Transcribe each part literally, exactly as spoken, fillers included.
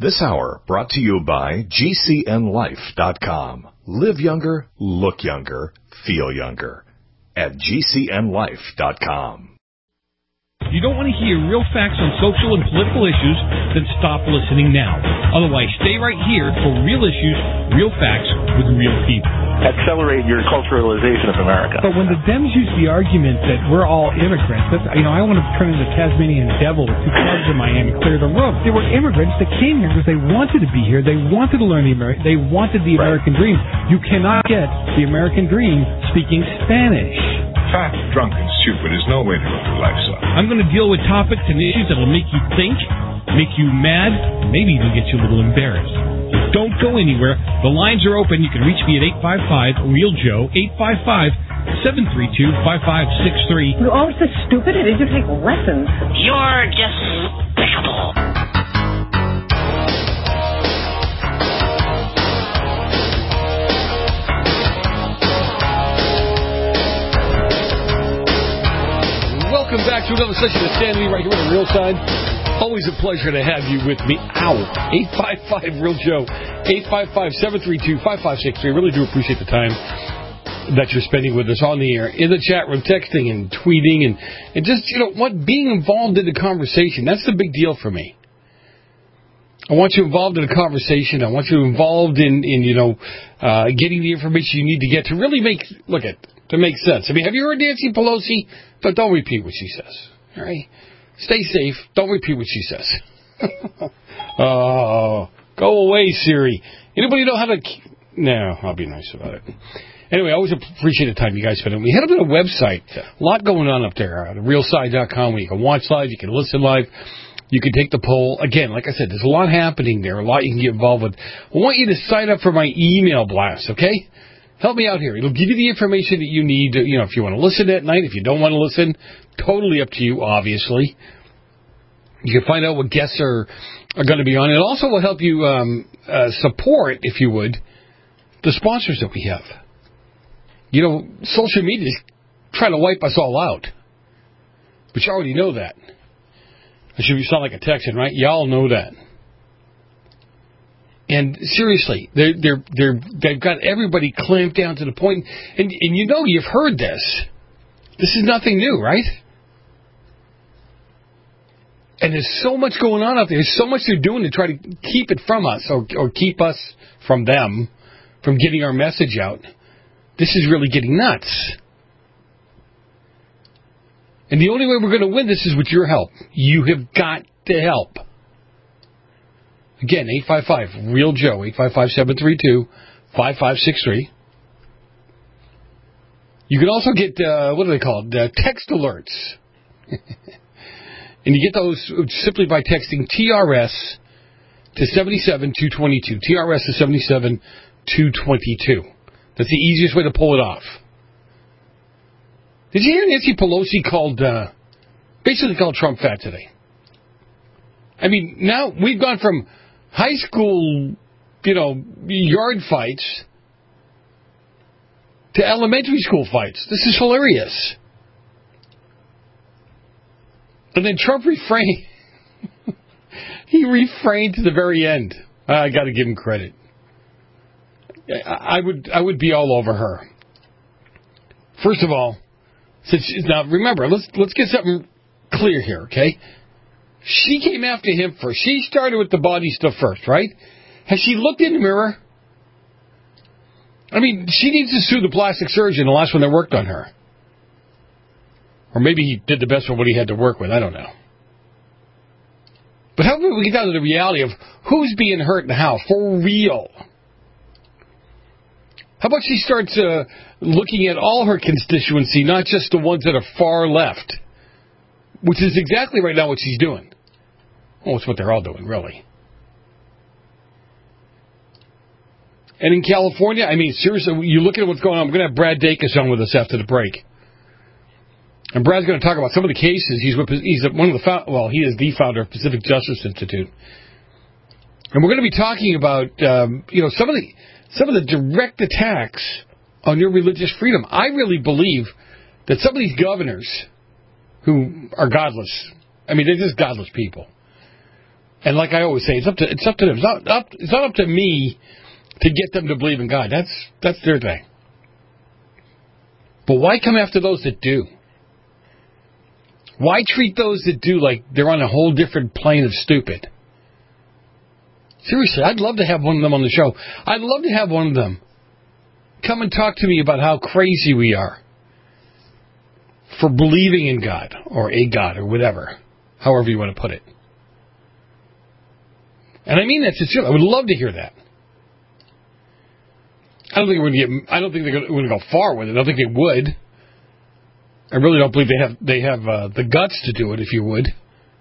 This hour brought to you by G C N life dot com. Live younger, look younger, feel younger. At G C N life dot com. You don't want to hear real facts on social and political issues? Then stop listening now. Otherwise, stay right here for real issues, real facts with real people. Accelerate your culturalization of America. But when the Dems use the argument that we're all immigrants, that's, you know, I want to turn into the Tasmanian devil with two clubs in Miami, clear the room. They were immigrants that came here because they wanted to be here. They wanted to learn the American. They wanted the right. American dream. You cannot get the American dream speaking Spanish. Fat, drunk, and stupid is no way to go through life, son. I'm going to deal with topics and issues that will make you think, make you mad, maybe even get you a little embarrassed. So don't go anywhere. The lines are open. You can reach me at eight five five, real joe, eight five five, seven three two, five five six three. You're always so stupid. Did you take lessons? You're despicable. Welcome back to another session of Stanley right here on the Real Side. Always a pleasure to have you with me. Ow. eight five five, real joe, eight five five, seven three two, five five six three. I really do appreciate the time that you're spending with us on the air, in the chat room, texting and tweeting, and, and just, you know, what, being involved in the conversation. That's the big deal for me. I want you involved in a conversation. I want you involved in, in you know, uh, getting the information you need to get to really make, look at, to make sense. I mean, have you heard Nancy Pelosi? But don't repeat what she says. All right? Stay safe. Don't repeat what she says. Oh, go away, Siri. Anybody know how to... No, I'll be nice about it. Anyway, I always appreciate the time you guys spend. We head up to the website. A lot going on up there. Uh, the real side dot com, where you can watch live, you can listen live, you can take the poll. Again, like I said, there's a lot happening there, a lot you can get involved with. I want you to sign up for my email blast, okay? Help me out here. It'll give you the information that you need. To, you know, if you want to listen at night, if you don't want to listen, totally up to you, obviously. You can find out what guests are, are going to be on. It also will help you um, uh, support, if you would, the sponsors that we have. You know, social media is trying to wipe us all out. But you already know that. I should sound like a Texan, right? Y'all know that. And seriously, they're, they're, they're, they've got everybody clamped down to the point, and, and you know you've heard this. This is nothing new, right? And there's so much going on out there. There's so much they're doing to try to keep it from us, or, or keep us from them, from getting our message out. This is really getting nuts. And the only way we're going to win this is with your help. You have got to help. Again, eight five five, real joe, eight five five, seven three two, five five six three. You can also get, uh, what are they called, uh, text alerts. And you get those simply by texting T R S to seven seven two two two. T R S to seven seven two two two. That's the easiest way to pull it off. Did you hear Nancy Pelosi called, uh, basically called Trump fat today? I mean, now we've gone from high school, you know, yard fights to elementary school fights. This is hilarious. And then Trump refrained. He refrained to the very end. I got to give him credit. I would, I would be all over her. First of all, since now remember, let's let's get something clear here, okay? She came after him first. She started with the body stuff first, right? Has she looked in the mirror? I mean, she needs to sue the plastic surgeon, the last one that worked on her. Or maybe he did the best with what he had to work with. I don't know. But how do we get down to the reality of who's being hurt and how? For real. How about she starts uh, looking at all her constituency, not just the ones that are far left? Which is exactly right now what she's doing. Well, it's what they're all doing, really. And in California, I mean, seriously, you look at what's going on. We're going to have Brad Dacus on with us after the break. And Brad's going to talk about some of the cases. He's with, he's one of the, well, he is the founder of Pacific Justice Institute. And we're going to be talking about, um, you know, some of the, some of the direct attacks on your religious freedom. I really believe that some of these governors who are godless, I mean, they're just godless people. And like I always say, it's up to it's up to them. It's not up, it's not up to me to get them to believe in God. That's that's their thing. But why come after those that do? Why treat those that do like they're on a whole different plane of stupid? Seriously, I'd love to have one of them on the show. I'd love to have one of them come and talk to me about how crazy we are for believing in God or a God or whatever, however you want to put it. And I mean that sincerely. I would love to hear that. I don't think we're going to get. I don't think they're going to go far with it. I don't think they would. I really don't believe they have. They have uh, the guts to do it. If you would.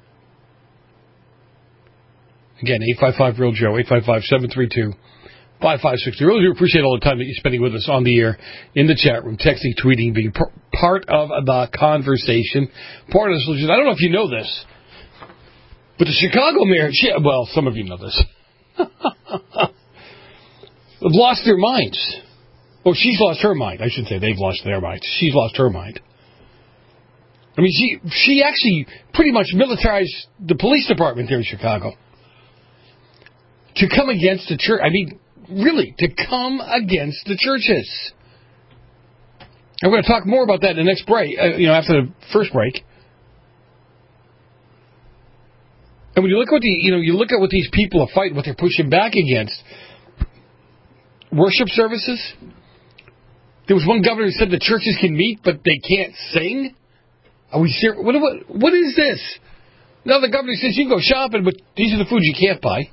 Again, eight five five real Joe, eight five five, seven three two, five five six zero. Really do appreciate all the time that you're spending with us on the air, in the chat room, texting, tweeting, being p- part of the conversation, part of the solution. I don't know if you know this, but the Chicago mayor, she, well, some of you know this, have lost their minds. Oh, she's lost her mind. I shouldn't say they've lost their minds. She's lost her mind. I mean, she she actually pretty much militarized the police department here in Chicago. To come against the church, I mean, really, to come against the churches. I'm going to talk more about that in the next break, uh, you know, after the first break. And when you look at what the, you know, you look at what these people are fighting, what they're pushing back against, worship services. There was one governor who said the churches can meet, but they can't sing. Are we serious? What, what, what is this? Now the governor says you can go shopping, but these are the foods you can't buy.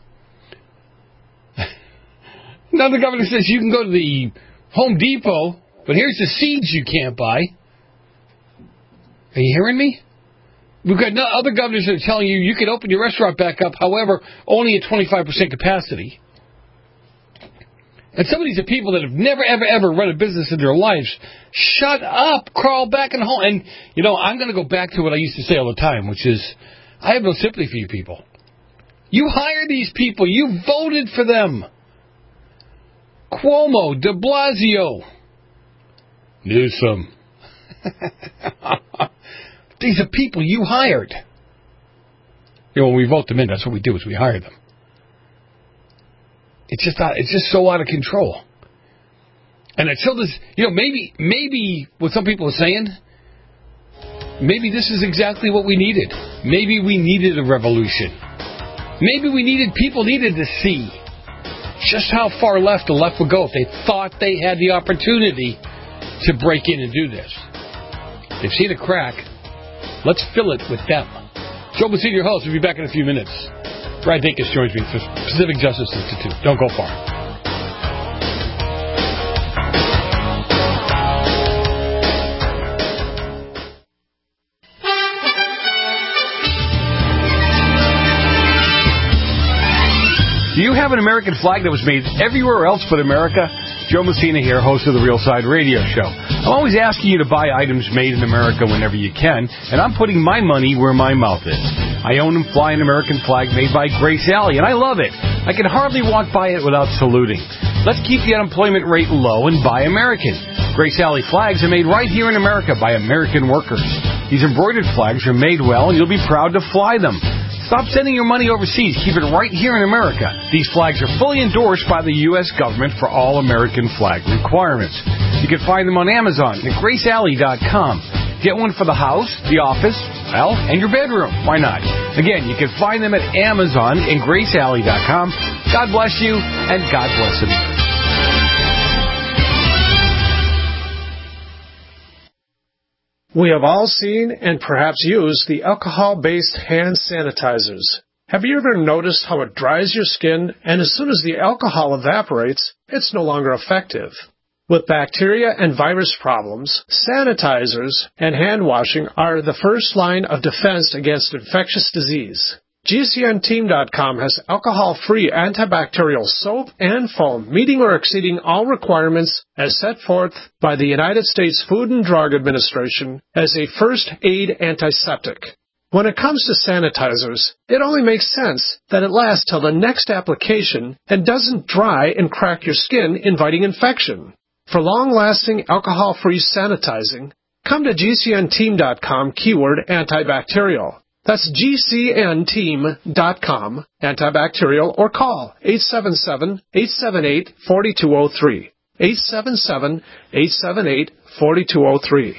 Now the governor says you can go to the Home Depot, but here's the seeds you can't buy. Are you hearing me? We've got other governors that are telling you you can open your restaurant back up, however, only at twenty-five percent capacity. And some of these are people that have never, ever, ever run a business in their lives. Shut up. Crawl back in the hole. And, you know, I'm going to go back to what I used to say all the time, which is, I have no sympathy for you people. You hire these people. You voted for them. Cuomo, de Blasio, Newsom. These are people you hired. You know, when we vote them in, that's what we do, is we hire them. It's just not, it's just so out of control. And until this, you know, maybe, maybe what some people are saying, maybe this is exactly what we needed. Maybe we needed a revolution. Maybe we needed, people needed to see just how far left the left would go if they thought they had the opportunity to break in and do this. They've seen a crack. Let's fill it with them. Joe Messina, your host. We'll be back in a few minutes. Brad Dacus joins me for Pacific Justice Institute. Don't go far. Do you have an American flag that was made everywhere else but America? Joe Messina here, host of the Real Side Radio Show. I'm always asking you to buy items made in America whenever you can, and I'm putting my money where my mouth is. I own and fly an American flag made by Grace Alley, and I love it. I can hardly walk by it without saluting. Let's keep the unemployment rate low and buy American. Grace Alley flags are made right here in America by American workers. These embroidered flags are made well, and you'll be proud to fly them. Stop sending your money overseas. Keep it right here in America. These flags are fully endorsed by the U S government for all American flag requirements. You can find them on Amazon at grace alley dot com. Get one for the house, the office, well, and your bedroom. Why not? Again, you can find them at Amazon and grace alley dot com. God bless you, and God bless America. We have all seen and perhaps used the alcohol-based hand sanitizers. Have you ever noticed how it dries your skin, and as soon as the alcohol evaporates, it's no longer effective? With bacteria and virus problems, sanitizers and hand washing are the first line of defense against infectious disease. G C N team dot com has alcohol-free antibacterial soap and foam meeting or exceeding all requirements as set forth by the United States Food and Drug Administration as a first aid antiseptic. When it comes to sanitizers, it only makes sense that it lasts till the next application and doesn't dry and crack your skin, inviting infection. For long-lasting alcohol-free sanitizing, come to G C N team dot com keyword antibacterial. That's G C N team dot com, antibacterial, or call eight seven seven, eight seven eight, four two zero three. eight seven seven, eight seven eight, four two zero three.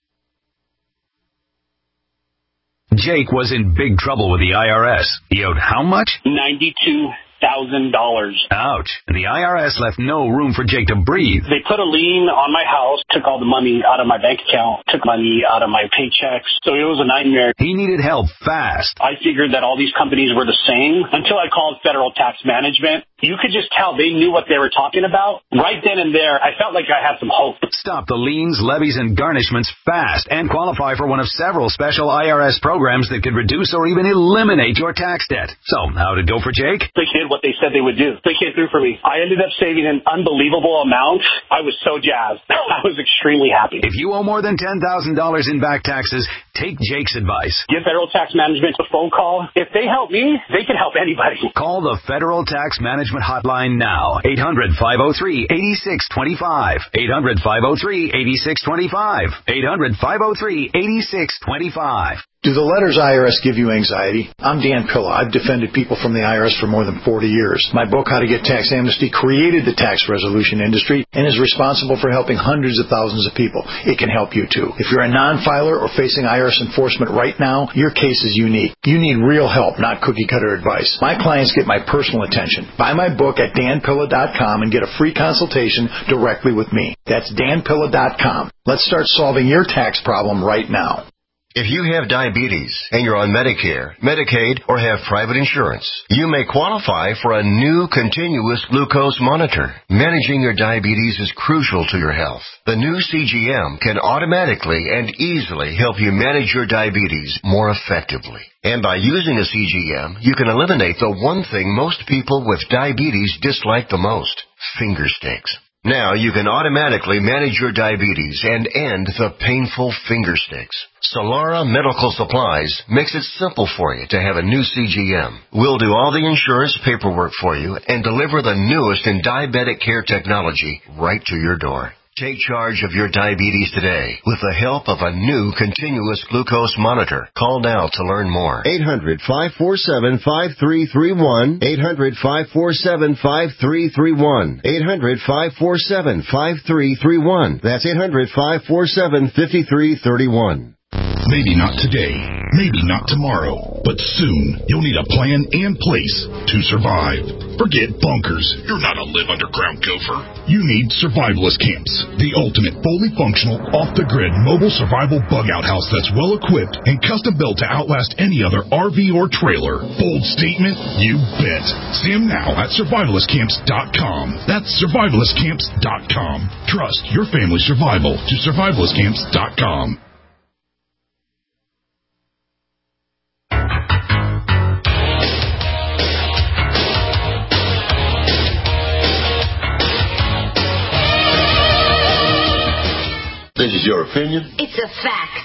Jake was in big trouble with the I R S. He owed how much? ninety-two thousand dollars. Ouch. And the I R S left no room for Jake to breathe. They put a lien on my house, took all the money out of my bank account, took money out of my paychecks. So it was a nightmare. He needed help fast. I figured that all these companies were the same until I called Federal Tax Management. You could just tell they knew what they were talking about. Right then and there, I felt like I had some hope. Stop the liens, levies, and garnishments fast and qualify for one of several special I R S programs that could reduce or even eliminate your tax debt. So, how'd it go for Jake? They did what they said they would do. They came through for me. I ended up saving an unbelievable amount. I was so jazzed. I was extremely happy. If you owe more than ten thousand dollars in back taxes, take Jake's advice. Give Federal Tax Management a phone call. If they help me, they can help anybody. Call the Federal Tax Management Hotline now. eight hundred, five oh three, eight six two five. eight hundred, five oh three, eight six two five. eight hundred, five oh three, eight six two five. Do the letters I R S give you anxiety? I'm Dan Pilla. I've defended people from the I R S for more than forty years. My book, How to Get Tax Amnesty, created the tax resolution industry and is responsible for helping hundreds of thousands of people. It can help you too. If you're a non-filer or facing I R S enforcement right now, your case is unique. You need real help, not cookie-cutter advice. My clients get my personal attention. Buy my book at dan pilla dot com and get a free consultation directly with me. That's dan pilla dot com. Let's start solving your tax problem right now. If you have diabetes and you're on Medicare, Medicaid, or have private insurance, you may qualify for a new continuous glucose monitor. Managing your diabetes is crucial to your health. The new C G M can automatically and easily help you manage your diabetes more effectively. And by using a C G M, you can eliminate the one thing most people with diabetes dislike the most, finger sticks. Now you can automatically manage your diabetes and end the painful finger sticks. Solara Medical Supplies makes it simple for you to have a new C G M. We'll do all the insurance paperwork for you and deliver the newest in diabetic care technology right to your door. Take charge of your diabetes today with the help of a new continuous glucose monitor. Call now to learn more. eight hundred, five four seven, five three three one. eight hundred, five four seven, five three three one. eight hundred, five four seven, five three three one. That's eight hundred, five four seven, five three three one. Maybe not today, maybe not tomorrow, but soon you'll need a plan and place to survive. Forget bunkers. You're not a live underground gopher. You need survivalist camps, the ultimate fully functional, off-the-grid mobile survival bug-out house that's well-equipped and custom-built to outlast any other R V or trailer. Bold statement? You bet. See them now at survivalist camps dot com. That's survivalist camps dot com. Trust your family's survival to survivalist camps dot com. This is your opinion? It's a fact.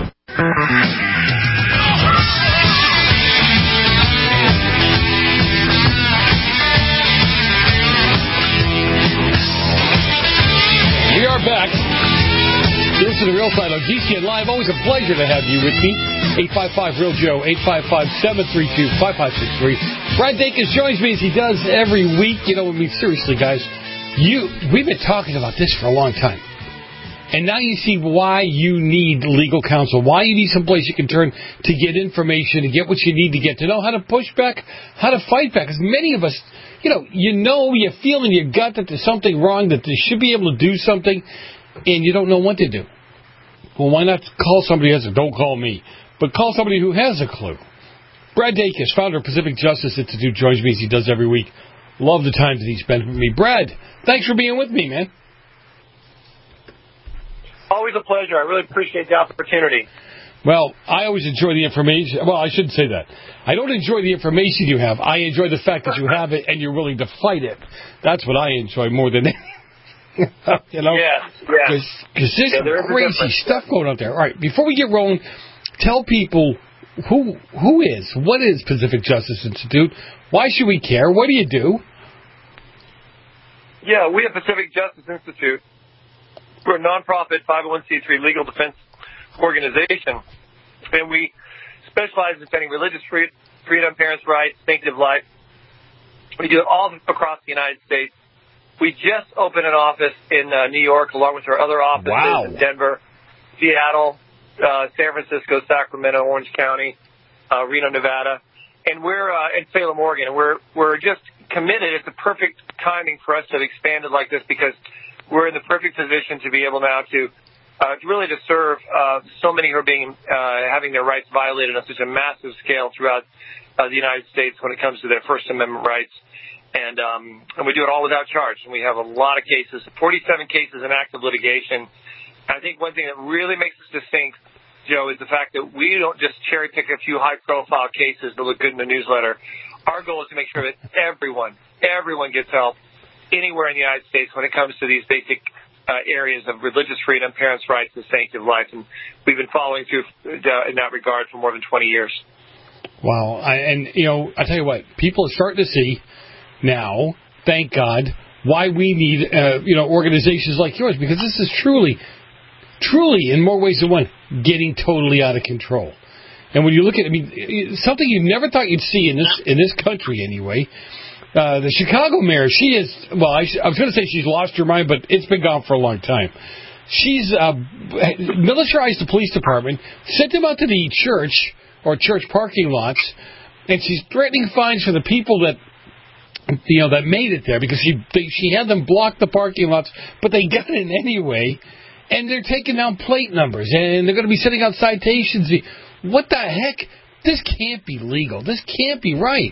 We are back. This is the Real Side on G C N Live. Always a pleasure to have you with me. eight five five, real Joe, eight five five, seven three two, five five six three. Brad Dacus joins me as he does every week. You know, I mean, seriously, guys, you we've been talking about this for a long time. And now you see why you need legal counsel, why you need someplace you can turn to get information, to get what you need to get, to know how to push back, how to fight back. Because many of us, you know, you know, you feel in your gut that there's something wrong, that they should be able to do something, and you don't know what to do. Well, why not call somebody else? Don't call me, but call somebody who has a clue. Brad Dacus, founder of Pacific Justice Institute, joins me as he does every week. Love the time that he spent with me. Brad, thanks for being with me, man. Always a pleasure. I really appreciate the opportunity. Well, I always enjoy the information. Well, I shouldn't say that. I don't enjoy the information you have. I enjoy the fact that you have it and you're willing to fight it. That's what I enjoy more than anything. You know? Yeah, yeah. Because there's yeah, some crazy stuff going on there. All right, before we get rolling, tell people who who is, what is Pacific Justice Institute? Why should we care? What do you do? Yeah, we at Pacific Justice Institute, we're a nonprofit five oh one c three legal defense organization, and we specialize in defending religious free, freedom, parents' rights, sanctity of life. We do it all across the United States. We just opened an office in uh, New York, along with our other offices wow. in Denver, Seattle, uh, San Francisco, Sacramento, Orange County, uh, Reno, Nevada, and we're uh, in Salem, Oregon. And we're we're just committed. It's the perfect timing for us to have expanded like this because we're in the perfect position to be able now to uh, really to serve uh, so many who are being uh, having their rights violated on such a massive scale throughout uh, the United States when it comes to their First Amendment rights. And um, and we do it all without charge. And we have a lot of cases, forty-seven cases in active litigation. I think one thing that really makes us distinct, Joe, is the fact that we don't just cherry pick a few high-profile cases that look good in the newsletter. Our goal is to make sure that everyone, everyone gets help anywhere in the United States when it comes to these basic uh, areas of religious freedom, parents' rights, and sanctity of life. And we've been following through uh, in that regard for more than twenty years. Wow. I, and, you know, I tell you what, people are starting to see now, thank God, why we need, uh, you know, organizations like yours, because this is truly, truly, in more ways than one, getting totally out of control. And when you look at, I mean, something you never thought you'd see in this in this country anyway, uh, the Chicago mayor, she is, well, I, I was going to say she's lost her mind, but it's been gone for a long time. She's uh, militarized the police department, sent them out to the church or church parking lots, and she's threatening fines for the people that, you know, that made it there, because she they, she had them block the parking lots, but they got in anyway, and they're taking down plate numbers, and they're going to be sending out citations. What the heck? This can't be legal. This can't be right.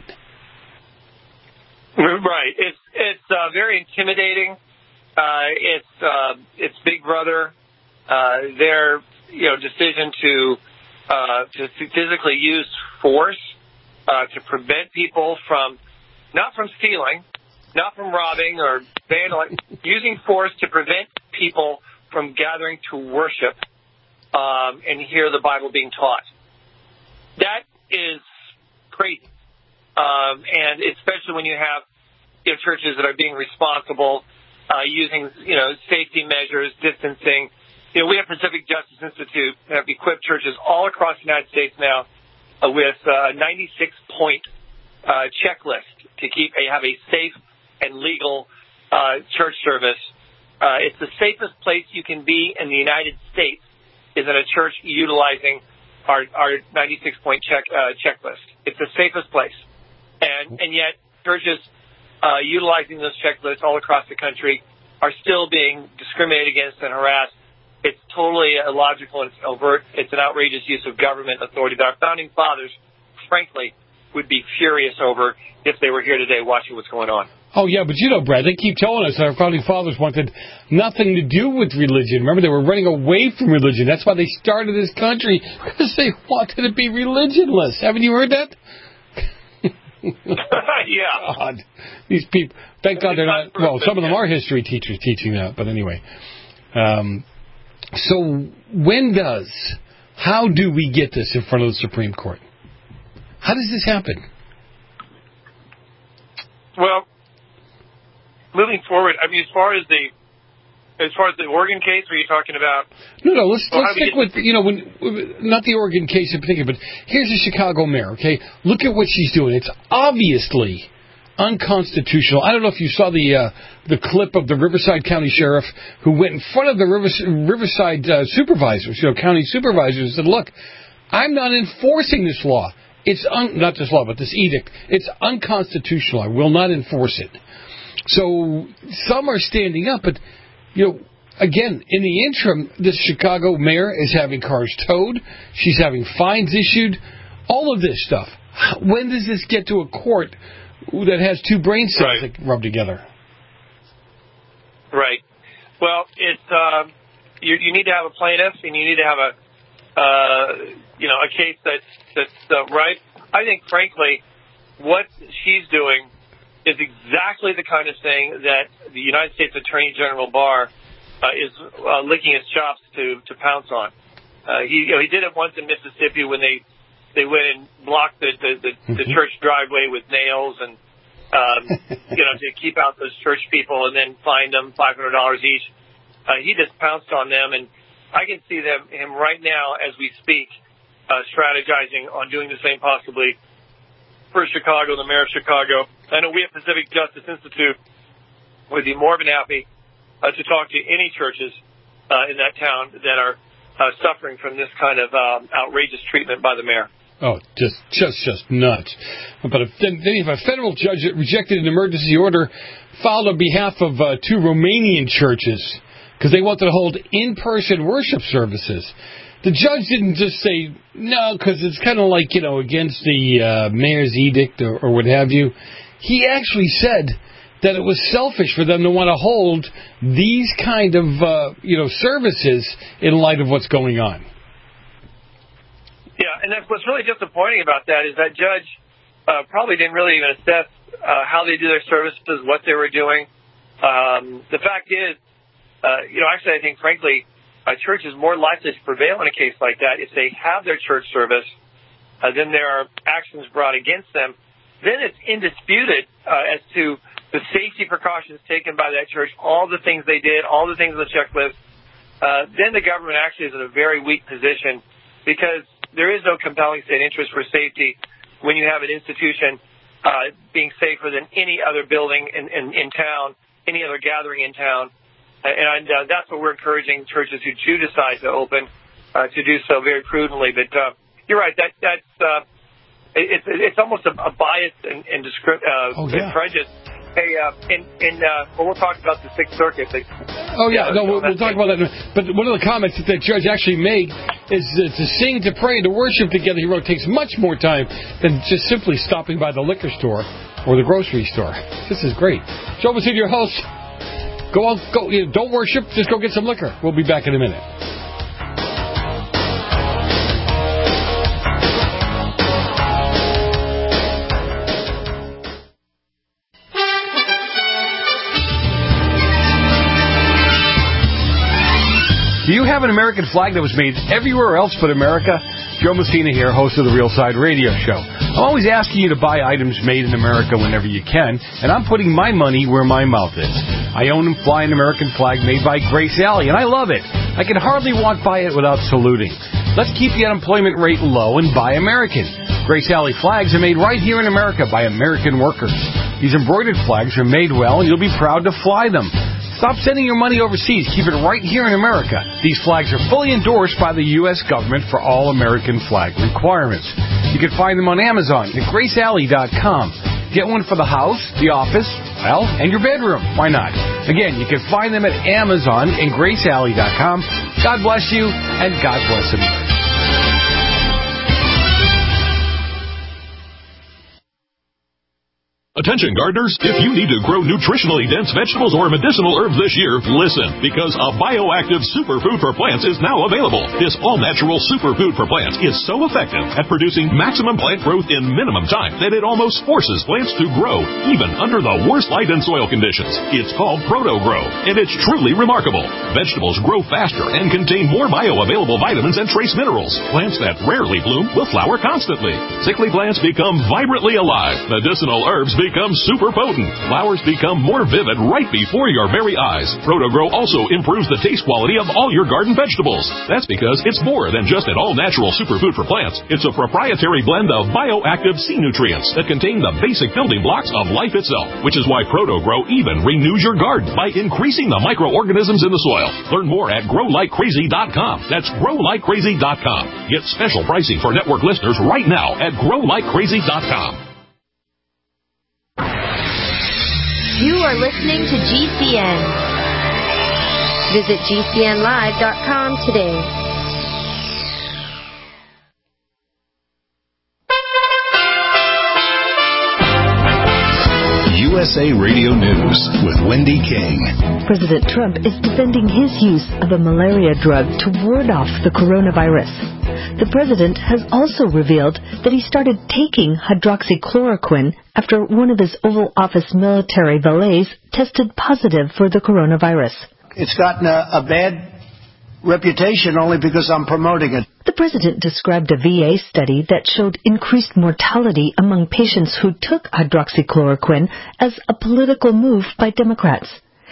Right. It's it's uh, very intimidating. Uh, it's uh, it's Big Brother. Uh, their you know decision to uh, to physically use force uh, to prevent people from not from stealing, not from robbing or vandalizing, using force to prevent people from gathering to worship um, and hear the Bible being taught. That is crazy. Um, and especially when you have you know, churches that are being responsible, uh, using, you know, safety measures, distancing. You know, we have Pacific Justice Institute that have equipped churches all across the United States now uh, with a ninety-six point uh, checklist to keep a, have a safe and legal uh, church service. Uh, it's the safest place you can be in the United States is in a church utilizing our, our ninety-six point check, uh, checklist. It's the safest place. And, and yet churches uh, utilizing those checklists all across the country are still being discriminated against and harassed. It's totally illogical and it's overt. It's an outrageous use of government authority that our founding fathers, frankly, would be furious over if they were here today watching what's going on. Oh, yeah, but you know, Brad, they keep telling us that our founding fathers wanted nothing to do with religion. Remember, they were running away from religion. That's why they started this country, because they wanted to be religionless. Haven't you heard that? Yeah. God, these people, thank God they're not, well, some of them are history teachers teaching that, but anyway. Um, so when does, how do we get this in front of the Supreme Court? How does this happen? Well, moving forward, I mean, as far as the as far as the Oregon case, are you talking about? No, no. Let's well, let's stick with you know when not the Oregon case in particular, but here's the Chicago mayor. Okay, look at what she's doing. It's obviously unconstitutional. I don't know if you saw the uh, the clip of the Riverside County Sheriff who went in front of the Rivers, Riverside uh, supervisors, you know, county supervisors, and said, "Look, I'm not enforcing this law. It's un- not this law, but this edict. It's unconstitutional. I will not enforce it." So some are standing up, but, you know, again, in the interim, this Chicago mayor is having cars towed. She's having fines issued. All of this stuff. When does this get to a court that has two brain cells right. that rub together? Right. Well, it's uh, you, you need to have a plaintiff, and you need to have a uh, you know a case that's that's uh, right. I think, frankly, what she's doing is exactly the kind of thing that the United States Attorney General Barr uh, is uh, licking his chops to, to pounce on. Uh, he you know, he did it once in Mississippi when they they went and blocked the the, the, the church driveway with nails and um, you know to keep out those church people and then fined them five hundred dollars each. Uh, he just pounced on them, and I can see them him right now as we speak uh, strategizing on doing the same possibly for Chicago, the mayor of Chicago. I know we at Pacific Justice Institute would be more than happy uh, to talk to any churches uh, in that town that are uh, suffering from this kind of um, outrageous treatment by the mayor. Oh, just, just, just nuts. But if, then, then if a federal judge that rejected an emergency order filed on behalf of uh, two Romanian churches because they wanted to hold in-person worship services. The judge didn't just say, no, because it's kind of like, you know, against the uh, mayor's edict or, or what have you. He actually said that it was selfish for them to want to hold these kind of, uh, you know, services in light of what's going on. Yeah, and that's what's really disappointing about that is that judge uh, probably didn't really even assess uh, how they do their services, what they were doing. Um, the fact is, uh, you know, actually, I think, frankly, a church is more likely to prevail in a case like that if they have their church service, uh, then there are actions brought against them. Then it's indisputed uh, as to the safety precautions taken by that church, all the things they did, all the things on the checklist. Uh, then the government actually is in a very weak position because there is no compelling state interest for safety when you have an institution uh, being safer than any other building in, in, in town, any other gathering in town. And uh, that's what we're encouraging churches who do decide to open uh, to do so very prudently. But uh, you're right; that that's uh, it's it's almost a, a bias and, and, discri- uh, oh, yeah. and prejudice. Hey, uh, in in uh, well, we'll talk about the Sixth Circuit. But, oh yeah, no, we'll, we'll talk about that. But one of the comments that the judge actually made is uh, to sing, to pray, and to worship together. He wrote takes much more time than just simply stopping by the liquor store or the grocery store. This is great. Joe Messina, your host. Go on, go. You know, don't worship. Just go get some liquor. We'll be back in a minute. Do you have an American flag that was made everywhere else but America? Joe Messina here, host of the Real Side Radio Show. I'm always asking you to buy items made in America whenever you can, and I'm putting my money where my mouth is. I own and fly an American flag made by Grace Alley, and I love it. I can hardly walk by it without saluting. Let's keep the unemployment rate low and buy American. Grace Alley flags are made right here in America by American workers. These embroidered flags are made well, and you'll be proud to fly them. Stop sending your money overseas. Keep it right here in America. These flags are fully endorsed by the U S government for all American flag requirements. You can find them on Amazon at grace alley dot com. Get one for the house, the office, well, and your bedroom. Why not? Again, you can find them at Amazon and grace alley dot com. God bless you, and God bless America. Attention gardeners, if you need to grow nutritionally dense vegetables or medicinal herbs this year, listen, because a bioactive superfood for plants is now available. This all-natural superfood for plants is so effective at producing maximum plant growth in minimum time that it almost forces plants to grow, even under the worst light and soil conditions. It's called Proto-Grow, and it's truly remarkable. Vegetables grow faster and contain more bioavailable vitamins and trace minerals. Plants that rarely bloom will flower constantly. Sickly plants become vibrantly alive. Medicinal herbs become super potent. Flowers become more vivid right before your very eyes. Proto-Grow also improves the taste quality of all your garden vegetables. That's because it's more than just an all-natural superfood for plants. It's a proprietary blend of bioactive sea nutrients that contain the basic building blocks of life itself, which is why Proto-Grow even renews your garden by increasing the microorganisms in the soil. Learn more at grow like crazy dot com. That's grow like crazy dot com. Get special pricing for network listeners right now at grow like crazy dot com. You are listening to G C N. Visit G C N live dot com today. U S A Radio News with Wendy King. President Trump is defending his use of a malaria drug to ward off the coronavirus. The president has also revealed that he started taking hydroxychloroquine after one of his Oval Office military valets tested positive for the coronavirus. It's gotten a, a bad reputation only because I'm promoting it. The president described a V A study that showed increased mortality among patients who took hydroxychloroquine as a political move by Democrats.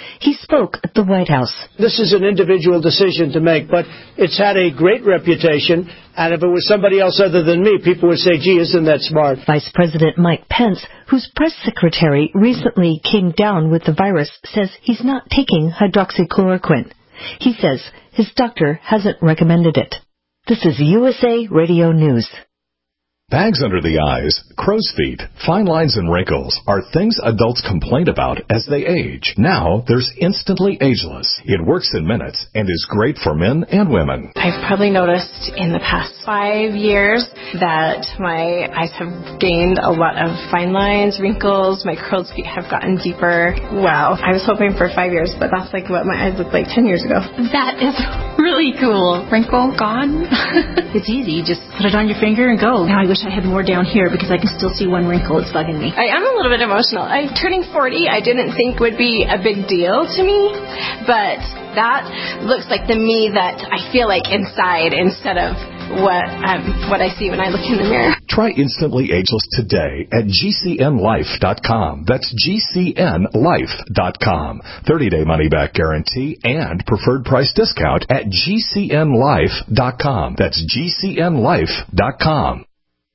He spoke at the White House. This is an individual decision to make, but it's had a great reputation, and if it was somebody else other than me, people would say, gee, isn't that smart? Vice President Mike Pence, whose press secretary recently came down with the virus, says he's not taking hydroxychloroquine. He says his doctor hasn't recommended it. This is U S A Radio News. Bags under the eyes, crow's feet, fine lines and wrinkles are things adults complain about as they age. Now, there's Instantly Ageless. It works in minutes and is great for men and women. I've probably noticed in the past five years that my eyes have gained a lot of fine lines, wrinkles, my crow's feet have gotten deeper. Wow. I was hoping for five years, but that's like what my eyes looked like ten years ago. That is really cool. Wrinkle gone. It's easy. You just put it on your finger and go. Now I wish I had more down here because I can still see one wrinkle. It's bugging me. I am a little bit emotional. I'm turning forty. I didn't think would be a big deal to me, but that looks like the me that I feel like inside instead of what um, what I see when I look in the mirror. Try Instantly Ageless today at G C N life dot com. That's G C N life dot com. thirty-day money-back guarantee and preferred price discount at G C N life dot com. That's G C N life dot com.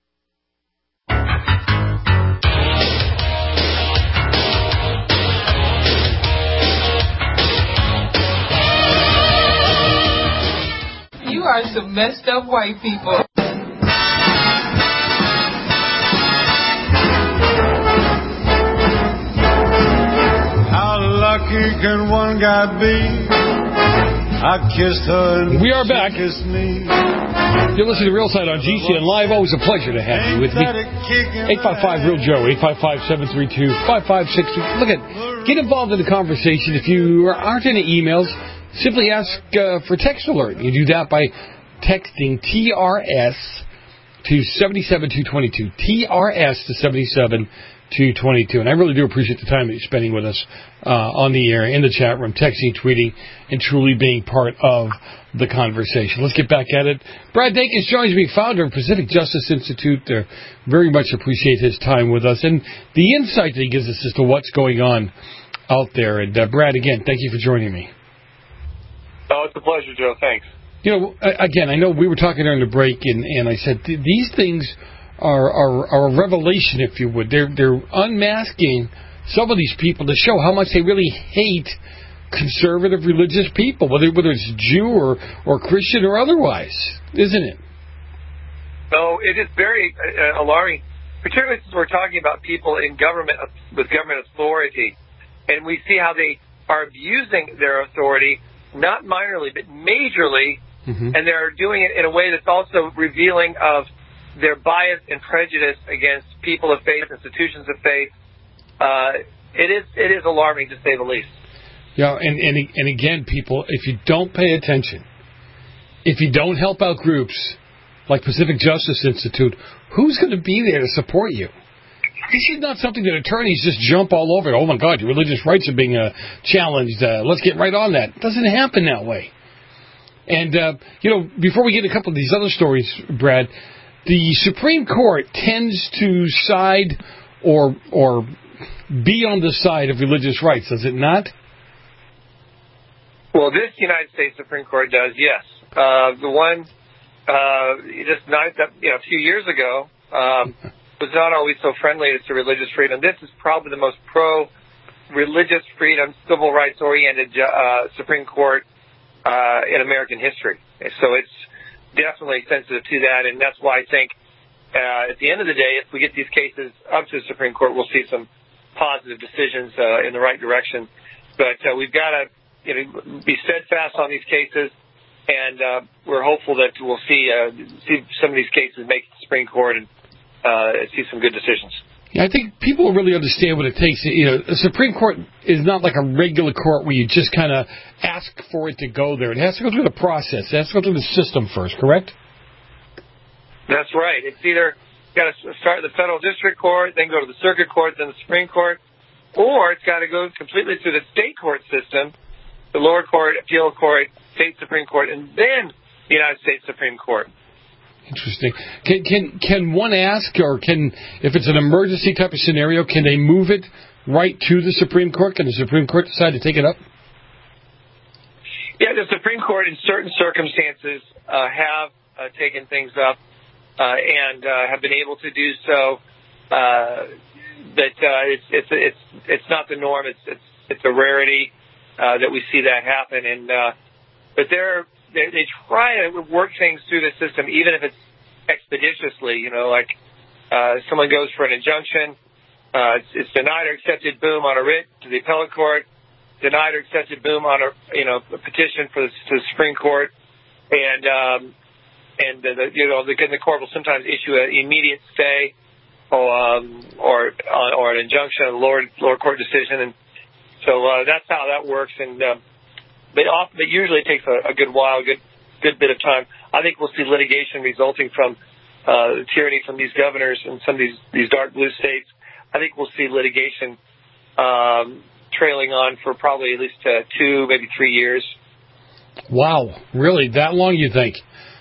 You are some messed up white people. How lucky can one guy be? I kissed her and we are back. She kissed me. You're listening to Real Side on G C N Live. Always a pleasure to have you with me. eight five five Real Joe, eight five five, seven three two, five five six two. Look at, get involved in the conversation. If you aren't into emails, simply ask uh, for text alert. You do that by texting T R S to seven seven two two two. T R S to seven seven two two two. And I really do appreciate the time that you're spending with us uh, on the air, in the chat room, texting, tweeting, and truly being part of the conversation. Let's get back at it. Brad Dacus joins me, founder of Pacific Justice Institute. Uh, very much appreciate his time with us and the insight that he gives us as to what's going on out there. And uh, Brad, again, thank you for joining me. Oh, it's a pleasure, Joe. Thanks. You know, again, I know we were talking during the break, and, and I said these things are, are are a revelation, if you would. They're they're unmasking some of these people to show how much they really hate conservative religious people, whether whether it's Jew or, or Christian or otherwise, isn't it? No, it is very uh, alarming, particularly since we're talking about people in government with government authority, and we see how they are abusing their authority, not minorly, but majorly, mm-hmm. and they're doing it in a way that's also revealing of their bias and prejudice against people of faith, institutions of faith. Uh, it is it is alarming, to say the least. Yeah, and, and and again, people, if you don't pay attention, if you don't help out groups like Pacific Justice Institute, who's going to be there to support you? This is not something that attorneys just jump all over. Oh, my God, your religious rights are being uh, challenged. Uh, let's get right on that. It doesn't happen that way. And, uh, you know, before we get a couple of these other stories, Brad, the Supreme Court tends to side or or be on the side of religious rights, does it not? Well, this United States Supreme Court does, yes. Uh, the one uh, just not, you know, a few years ago um, was not always so friendly to religious freedom. This is probably the most pro-religious freedom, civil rights-oriented uh, Supreme Court uh, in American history. So it's definitely sensitive to that, and that's why I think uh, at the end of the day, if we get these cases up to the Supreme Court, we'll see some positive decisions uh, in the right direction. But uh, we've got to you know, be steadfast on these cases, and uh, we're hopeful that we'll see uh, see some of these cases make it to the Supreme Court and uh, see some good decisions. Yeah, I think people really understand what it takes. You know, the Supreme Court is not like a regular court where you just kind of ask for it to go there. It has to go through the process. It has to go through the system first, correct? That's right. It's either got to start at the federal district court, then go to the circuit court, then the Supreme Court, or it's got to go completely through the state court system, the lower court, appeal court, state Supreme Court, and then the United States Supreme Court. Interesting. Can can can one ask, or can, if it's an emergency type of scenario, can they move it right to the Supreme Court? Can the Supreme Court decide to take it up? Yeah, the Supreme Court in certain circumstances uh, have uh, taken things up uh, and uh, have been able to do so. Uh, but uh, it's it's it's it's not the norm. It's it's it's a rarity uh, that we see that happen. And uh, but they're they, they try to work things through the system, even if it's expeditiously. You know, like uh, someone goes for an injunction, uh, it's, it's denied or accepted. Boom, on a writ to the appellate court. Denied or accepted. Boom, on a you know a petition for the, to the Supreme Court, and um, and the, the, you know the, the court will sometimes issue an immediate stay. Or, um, or or an injunction, a lower lower court decision, and so uh, that's how that works. And um, but often, it usually takes a, a good while, a good good bit of time. I think we'll see litigation resulting from uh, tyranny from these governors in some of these these dark blue states. I think we'll see litigation um, trailing on for probably at least uh, two, maybe three years. Wow, really? That long, you think?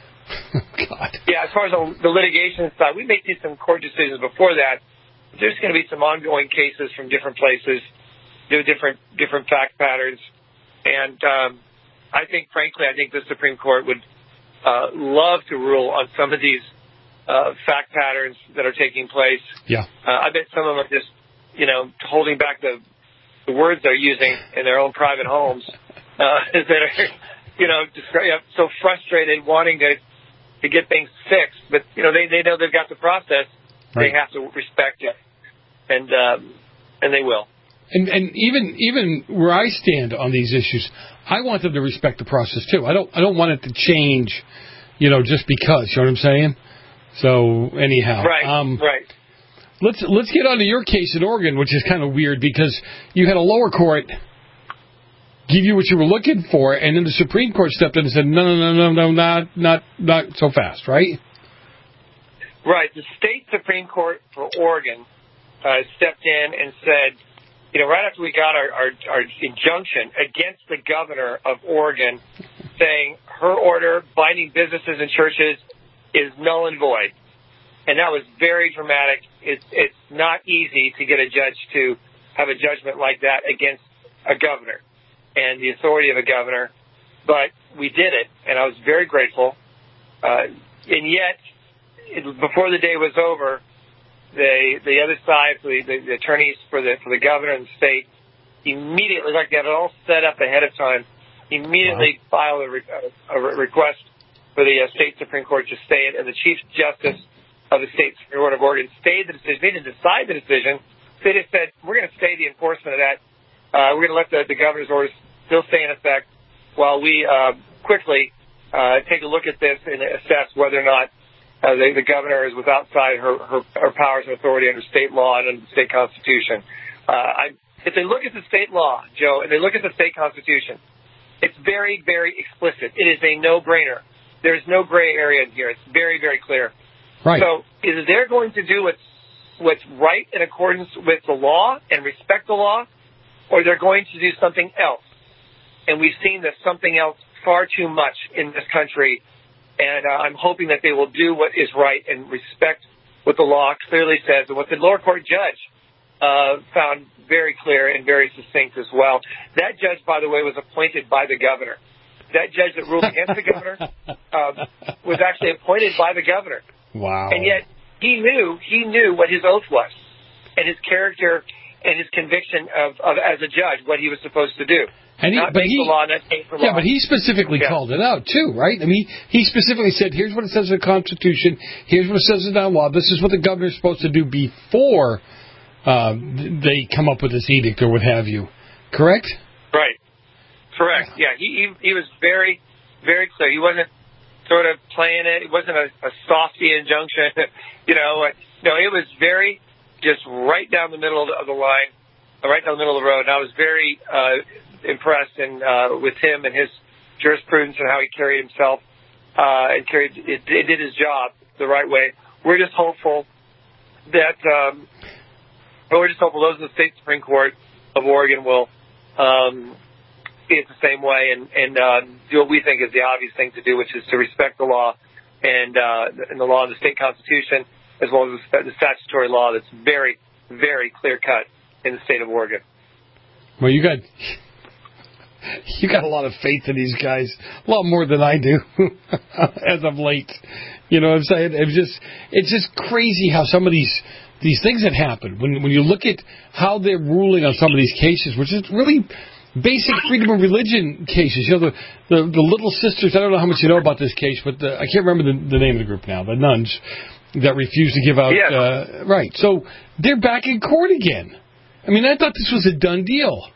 God. Yeah, as far as the, the litigation side, we may see some court decisions before that. There's going to be some ongoing cases from different places, different different fact patterns, and um, I think, frankly, I think the Supreme Court would uh, love to rule on some of these uh, fact patterns that are taking place. Yeah, uh, I bet some of them are just, you know, holding back the the words they're using in their own private homes uh, that are, you know, just, you know, so frustrated, wanting to. to get things fixed, but you know they, they know they've got the process. Right. They have to respect it, and um, and they will. And and even even where I stand on these issues, I want them to respect the process too. I don't I don't want it to change, you know, just because. You know what I'm saying? So anyhow, right, um, right. Let's let's get on to your case in Oregon, which is kind of weird because you had a lower court give you what you were looking for, and then the Supreme Court stepped in and said, no, no, no, no, no, not, not, not so fast, right? Right. The state Supreme Court for Oregon uh, stepped in and said, you know, right after we got our, our, our injunction against the governor of Oregon saying her order binding businesses and churches is null and void. And that was very dramatic. It's, it's not easy to get a judge to have a judgment like that against a governor and the authority of a governor, but we did it, and I was very grateful. Uh, and yet, it, before the day was over, the the other side, the, the, the attorneys for the for the governor and the state, immediately, like they had it all set up ahead of time, immediately wow. filed a, re, a, a request for the uh, state Supreme Court to stay it, and the Chief Justice of the state Supreme Court of Oregon stayed the decision. They didn't decide the decision. They just said, we're going to stay the enforcement of that. Uh, we're going to let the, the governor's orders still stay in effect while we uh, quickly uh, take a look at this and assess whether or not uh, the, the governor is with outside her, her, her powers and authority under state law and under the state constitution. Uh, I, if they look at the state law, Joe, and they look at the state constitution, it's very, very explicit. It is a no-brainer. There's no gray area in here. It's very, very clear. Right. So either they're going to do what's, what's right in accordance with the law and respect the law, or they're going to do something else. And we've seen this something else far too much in this country. And uh, I'm hoping that they will do what is right and respect what the law clearly says and what the lower court judge uh, found very clear and very succinct as well. That judge, by the way, was appointed by the governor. That judge that ruled against the governor um, was actually appointed by the governor. Wow. And yet he knew, he knew what his oath was and his character and his conviction of, of as a judge, what he was supposed to do. And he, not but make he, the law, not take the yeah, law. but he specifically yeah. called it out too, right? I mean, he specifically said, "Here's what it says in the Constitution. Here's what it says in the law. This is what the governor's supposed to do before uh, they come up with this edict or what have you." Correct? Right. Correct. Yeah, he he, he was very, very clear. He wasn't sort of playing it. It wasn't a, a softy injunction. you know, no, it was very just right down the middle of the, of the line, right down the middle of the road. And I was very uh, impressed and uh, with him and his jurisprudence and how he carried himself uh, and carried it, it did his job the right way. We're just hopeful that um, we're just hopeful those in the state Supreme Court of Oregon will um, see it the same way and and uh, do what we think is the obvious thing to do, which is to respect the law and uh, and the law of the state constitution as well as the statutory law that's very, very clear cut in the state of Oregon. Well, you got you got a lot of faith in these guys, a lot more than I do as of late. You know what I'm saying? It's just it's just crazy how some of these these things that happen when when you look at how they're ruling on some of these cases, which is really basic freedom of religion cases. You know, the, the, the Little Sisters, I don't know how much you know about this case, but the, I can't remember the, the name of the group now, the nuns that refused to give out. Yes. Uh, right. So they're back in court again. I mean, I thought this was a done deal.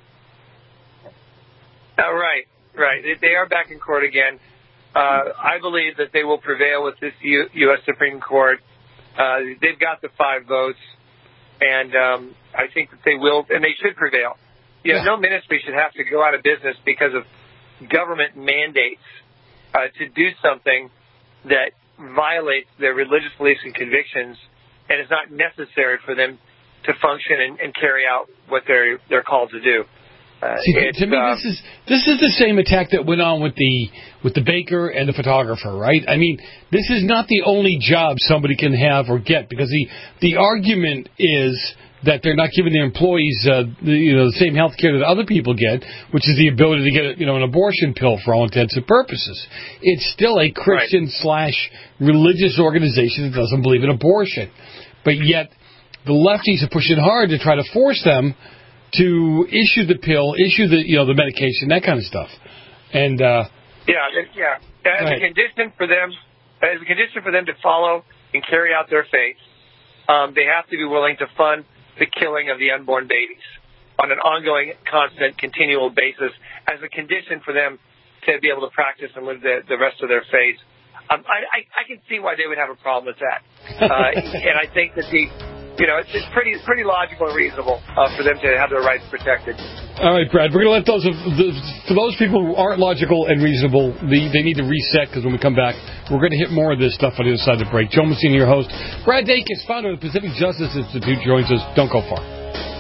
Oh, right, right. They, they are back in court again. Uh, I believe that they will prevail with this U, U.S. Supreme Court. Uh, they've got the five votes, and um, I think that they will, and they should prevail. You know, no ministry should have to go out of business because of government mandates uh, to do something that violates their religious beliefs and convictions, and it's not necessary for them to function and, and carry out what they're they're called to do. Uh, See, to me, uh, this is this is the same attack that went on with the with the baker and the photographer, right? I mean, this is not the only job somebody can have or get, because the the argument is that they're not giving their employees, uh, the, you know, the same health care that other people get, which is the ability to get, you know, an abortion pill for all intents and purposes. It's still a Christian right. slash religious organization that doesn't believe in abortion, but yet the lefties are pushing hard to try to force them to issue the pill, issue the, you know, the medication, that kind of stuff. And uh, yeah, yeah, as a condition for them, as a condition for them to follow and carry out their faith, um, they have to be willing to fund the killing of the unborn babies on an ongoing, constant, continual basis as a condition for them to be able to practice and live the, the rest of their faith. Um, I, I, I can see why they would have a problem with that. Uh, and I think that the, you know, it's, it's pretty pretty logical and reasonable uh, for them to have their rights protected. All right, Brad, we're going to let those, for those people who aren't logical and reasonable, they, they need to reset, because when we come back, we're going to hit more of this stuff on the other side of the break. Joe Messina, your host. Brad Dacus, founder of the Pacific Justice Institute, joins us. Don't go far.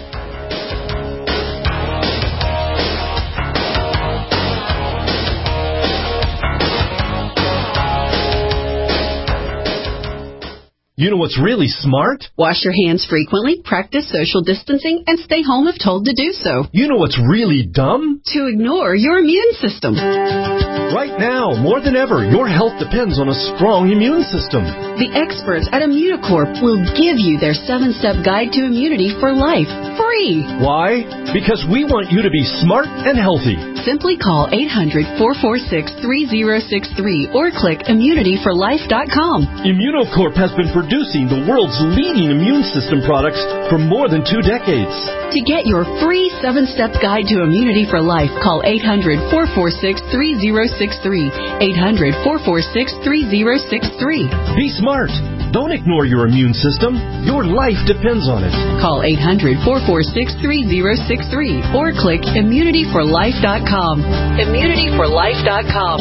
You know what's really smart? Wash your hands frequently, practice social distancing, and stay home if told to do so. You know what's really dumb? To ignore your immune system. Right now, more than ever, your health depends on a strong immune system. The experts at Immunocorp will give you their seven-step guide to immunity for life, free. Why? Because we want you to be smart and healthy. Simply call eight hundred, four four six, three zero six three or click immunity for life dot com. Immunocorp has been producing the world's leading immune system products for more than two decades. To get your free seven-step guide to immunity for life, call eight hundred, four four six, three zero six three. eight hundred, four four six, three zero six three. Be smart. Don't ignore your immune system. Your life depends on it. Call eight hundred, four four six, three zero six three or click immunity for life dot com. immunity for life dot com.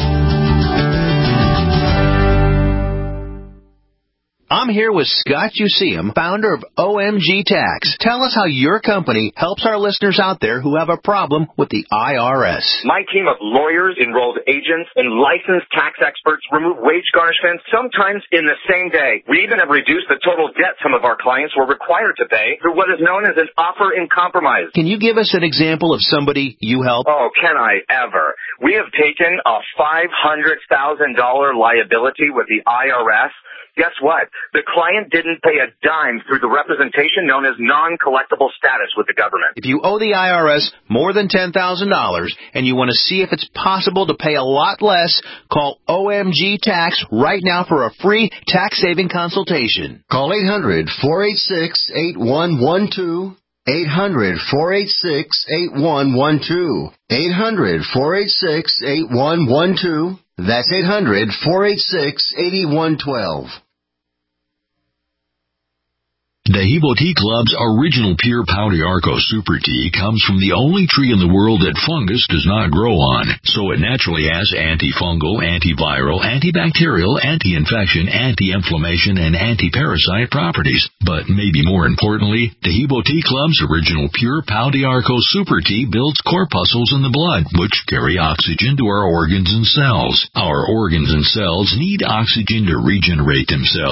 I'm here with Scott Useum, founder of O M G Tax. Tell us how your company helps our listeners out there who have a problem with the I R S. My team of lawyers, enrolled agents, and licensed tax experts remove wage garnishments sometimes in the same day. We even have reduced the total debt some of our clients were required to pay through what is known as an offer in compromise. Can you give us an example of somebody you help? Oh, can I ever? We have taken a five hundred thousand dollars liability with the I R S. Guess what? The client didn't pay a dime through the representation known as non-collectible status with the government. If you owe the I R S more than ten thousand dollars and you want to see if it's possible to pay a lot less, call O M G Tax right now for a free tax-saving consultation. Call eight hundred, four eight six, eight one one two. eight hundred, four eight six, eight one one two. eight hundred, four eight six, eight one one two. That's eight hundred, four eight six, eight one one two. Dehibo Tea Club's original pure Pau d'Arco Super Tea comes from the only tree in the world that fungus does not grow on, so it naturally has antifungal, antiviral, antibacterial, anti-infection, anti-inflammation, and anti-parasite properties. But maybe more importantly, Dehibo Tea Club's original pure Pau d'Arco Super Tea builds corpuscles in the blood, which carry oxygen to our organs and cells. Our organs and cells need oxygen to regenerate themselves.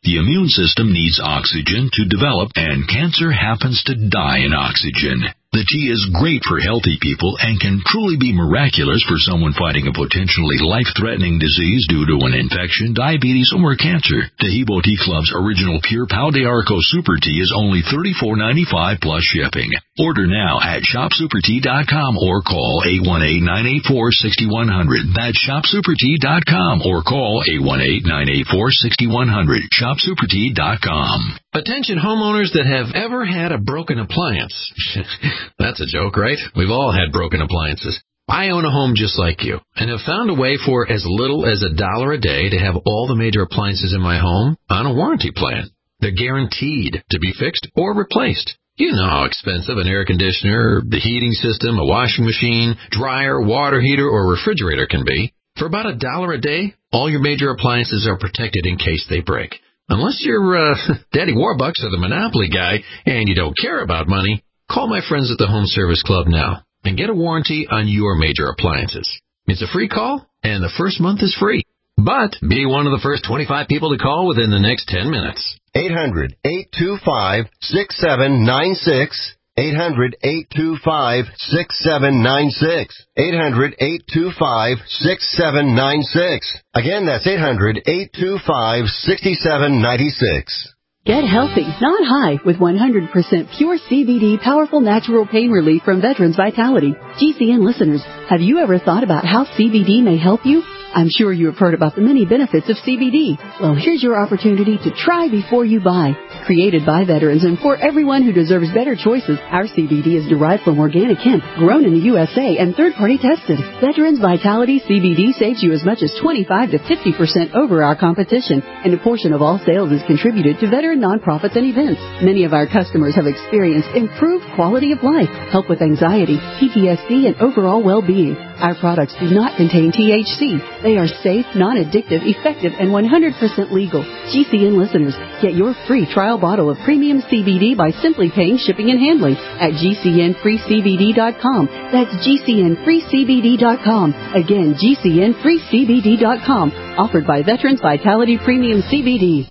The immune system needs oxygen to develop, and cancer happens to die in oxygen. The tea is great for healthy people and can truly be miraculous for someone fighting a potentially life-threatening disease due to an infection, diabetes, or cancer. Taheebo Tea Club's original Pure Pau de Arco Super Tea is only thirty-four ninety-five plus shipping. Order now at shop super tea dot com or call eight one eight, nine eight four, six one zero zero. That's shop super tea dot com or call eight one eight, nine eight four, six one zero zero. shop super tea dot com. Attention homeowners that have ever had a broken appliance. That's a joke, right? We've all had broken appliances. I own a home just like you and have found a way for as little as a dollar a day to have all the major appliances in my home on a warranty plan. They're guaranteed to be fixed or replaced. You know how expensive an air conditioner, the heating system, a washing machine, dryer, water heater, or refrigerator can be. For about a dollar a day, all your major appliances are protected in case they break. Unless you're uh, Daddy Warbucks or the Monopoly guy and you don't care about money, call my friends at the Home Service Club now and get a warranty on your major appliances. It's a free call, and the first month is free. But be one of the first twenty-five people to call within the next ten minutes. eight hundred, eight two five, six seven nine six. eight hundred, eight two five, six seven nine six. eight hundred, eight two five, six seven nine six. Again, that's eight hundred, eight two five, six seven nine six. Get healthy, not high, with one hundred percent pure C B D powerful natural pain relief from Veterans Vitality. G C N listeners, have you ever thought about how C B D may help you? I'm sure you have heard about the many benefits of C B D. Well, here's your opportunity to try before you buy. Created by veterans and for everyone who deserves better choices, our C B D is derived from organic hemp, grown in the U S A, and third-party tested. Veterans Vitality C B D saves you as much as twenty-five to fifty percent over our competition, and a portion of all sales is contributed to veteran nonprofits and events. Many of our customers have experienced improved quality of life, help with anxiety, P T S D, and overall well-being. Our products do not contain T H C. They are safe, non-addictive, effective, and one hundred percent legal. G C N listeners, get your free trial bottle of premium C B D by simply paying shipping and handling at G C N free C B D dot com. That's G C N free C B D dot com. Again, G C N free C B D dot com. Offered by Veterans Vitality Premium C B D.